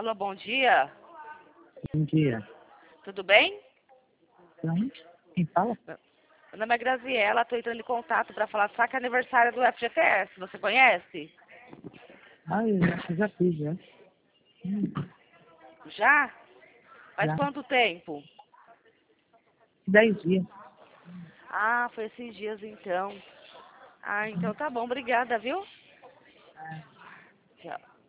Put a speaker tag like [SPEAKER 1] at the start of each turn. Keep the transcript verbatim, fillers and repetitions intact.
[SPEAKER 1] Alô, bom dia.
[SPEAKER 2] Bom dia.
[SPEAKER 1] Tudo bem?
[SPEAKER 2] Sim. Quem fala?
[SPEAKER 1] Meu nome é Graziela, estou entrando em contato para falar só que é aniversário do F G T S. Você conhece?
[SPEAKER 2] Ah, eu acho que já fiz, já. Hum,
[SPEAKER 1] Já? Faz
[SPEAKER 2] já.
[SPEAKER 1] quanto tempo?
[SPEAKER 2] Dez dias.
[SPEAKER 1] Ah, foi esses dias então. Ah, então tá bom. Obrigada, viu? Tchau.